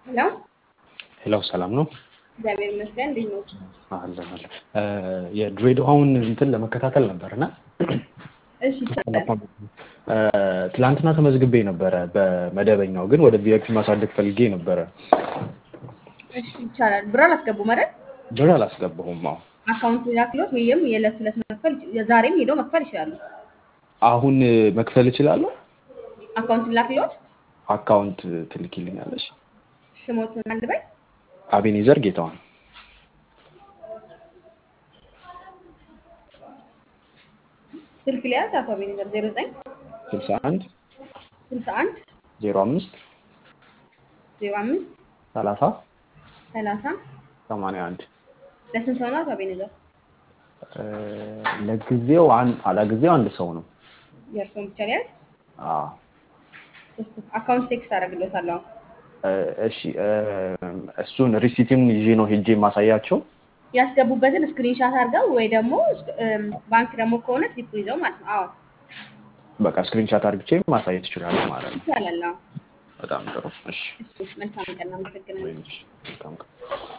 ሄሎ ሄሎ ሰላም ነው እግዚአብሔር ይመስገን እንዴት ነው? አለን አለን የድሬዳዋውን እንትን ለመከታተል ነበርና እሺ ይቻላል። ትላንትና ተመዝግቤ ነበረ በመደበኛው ግን ወደ ቪአይፒ ማሳደግ ፈልጌ ነበረ እሺ ይቻላል። ብር አላስገቡም አይደል? ብር አላስገባሁም አካውንት ላክሎት ወይም የዕለት ዕለት መክፈል ዛሬም ሄደው መክፈል ይችላሉ። አሁን መክፈል እችላለሁ አካውንት ላክሎት አካውንት ትልኪልኛለሽ ስሞትን አንድ በይ አቤኔዘር ጌታዋን ስልክ ሊያዝ አቶ አቤኔዘር 09 61 61 05 05 30 30 81 ለስንት ሰው ነው አቶ አቤኔዘር? ለጊዜው አንድ ሰው ነው የእርስዎን ብቻ ሊያዝ? አዎ አካውንት ቴክስት አደርግልዎታለሁ። እሺ እሱን ሪሲቲን ይዤ ነው ሄጄ ማሳያቸው ያስገቡበትን ስክሪንሻት አድርገው ወይ ደግሞ ባንክ ደግሞ ከሆነ ስሊፕ ይዘው ማለት ነው። አዎ በቃ ስክሪንሻት አድርግቼ ማሳየት እችላለሁ ማለት ነው። ይቻላል። አዎ በጣም ጥሩ። እሺ መልካም ቀን። አመሰግናለሁ። መልካም ቀን